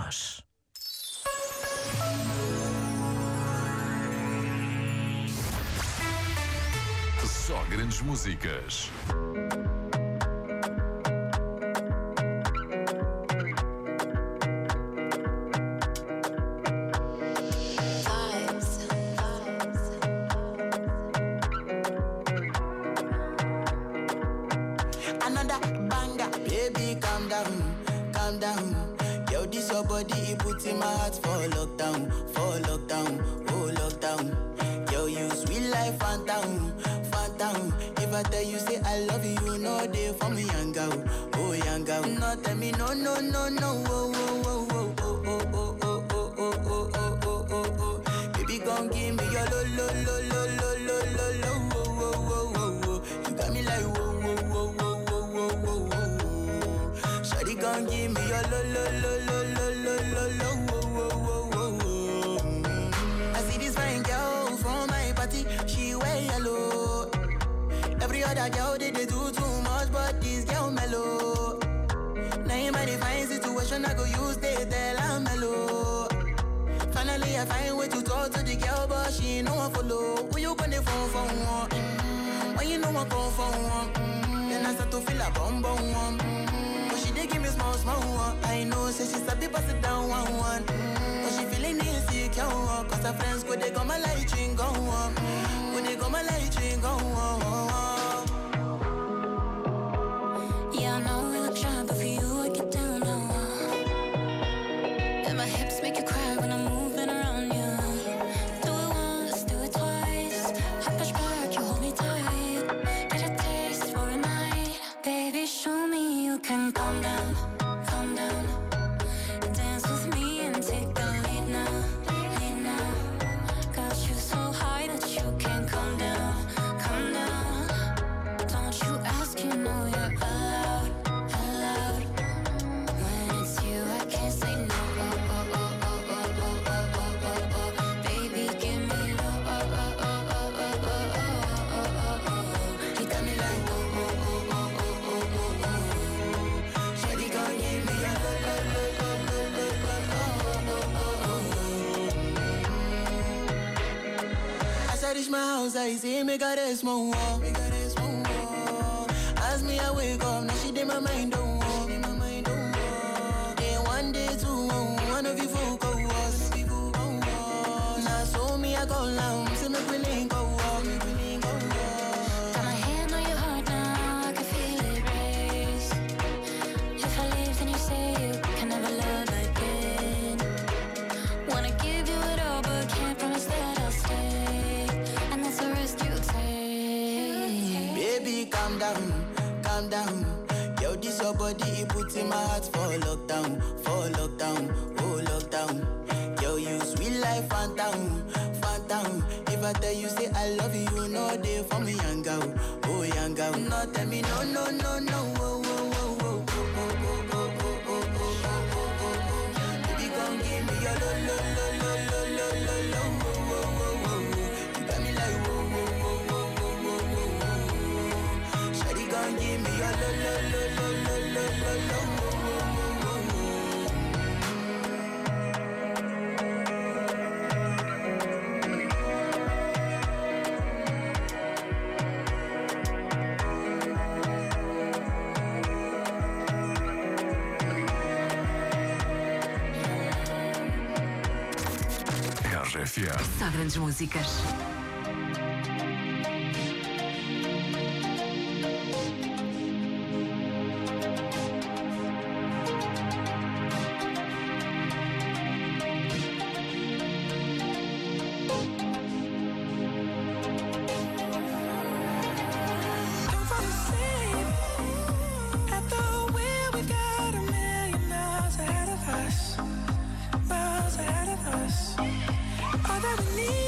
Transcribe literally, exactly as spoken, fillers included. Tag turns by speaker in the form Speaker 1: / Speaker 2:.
Speaker 1: nós.
Speaker 2: Só grandes músicas.
Speaker 3: Another banger, baby, calm down, calm down. Yo, this your body, it puts in my heart for lockdown, for lockdown, oh lockdown. Yo, you sweet life, phantom, phantom. If I tell you say I love you, you know they for me, young girl, oh young girl. No, tell me no, no, no, no, oh, oh, oh, oh, oh, oh, oh, oh, oh, oh, oh, oh, oh, oh, oh. Baby, gon' give me your lo, lo, lo, lo, lo, lo, lo, lo, oh, oh, oh, oh, oh. You got me like whoa, whoa, whoa, whoa, whoa, whoa, whoa, whoa. Shawty gon' give me your lo, lo, lo, lo, lo, lo, lo, lo, oh, oh, oh, oh, oh. I see this fine girl from my party, she wear yellow. Every other girl they, they do too much, but this girl mellow. Now in my divine situation, I go use they tell I'm mellow. Finally I find way to talk to the girl, but she ain't no one follow. Who you gonna phone for one? Mm-hmm. When you know I come for one, mm-hmm. Then I start to feel a bum bum one. Mm-hmm. But she dey give me small small one. I know say she sabi pass it down one one. Mm-hmm. But she feeling insecure, cause her friends go they go my light ring go on. Go they go my light ring go on.
Speaker 4: Yeah, I know we look shy, but for you I get down low. And my hips make you cry when I'm moving around you. Do it once, do it twice. I push back, you hold me tight. Get a taste for a night. Baby, show me you can calm down, calm down. Dance with me and take the lead now, lead now. Got you so high that you can't calm down, calm down. Don't you ask, you know you're allowed, allowed. When it's you, I can't say no. Oh, oh, oh, oh, oh, oh, oh, oh, oh, oh. Baby, give me low. Oh, oh, oh, oh, oh, oh, oh, oh, oh, oh. You got me like oh, oh, oh, oh, oh, oh, oh, oh. Shawty gon' give me a low, low, low, low, low, low, low, oh, oh, oh, oh.
Speaker 3: As I reach my house, I see me got a small wall. Me got a small wall. As me I wake up, now she did my mind don't walk. Then one day two, one of you folk go was. Now so me I go down, see me willing go walk.
Speaker 4: Got my hand on your heart now, I can feel it race. If I leave, then you say you can never love again. Wanna give you it all, but can't promise that I'll stay. And that's the risk you take.
Speaker 3: Baby, calm down, calm down. Yo, this your body, it puts in my heart for lockdown, for lockdown, oh lockdown. Yo, you sweet life, phantom, phantom. If I tell you say I love you, you know they for me, young girl, oh young girl. No, tell me no, no, no, no, oh, oh, oh, oh, oh, oh, oh, oh, oh, oh, oh, oh, oh, oh. Baby, gon' give me your lo, lo, lo, lo, lo, lo, lo, lo, oh, oh, oh, oh, oh. You got me like whoa, whoa, whoa, whoa, whoa, whoa, whoa, whoa. Shawty gon' give me your lo, lo, lo, lo, lo, lo, lo, lo, oh, oh, oh, oh, oh.
Speaker 2: R F M.
Speaker 1: Só grandes músicas.
Speaker 5: Don't fall asleep at the wheel. We got a million miles ahead of us, miles ahead of us. All that we need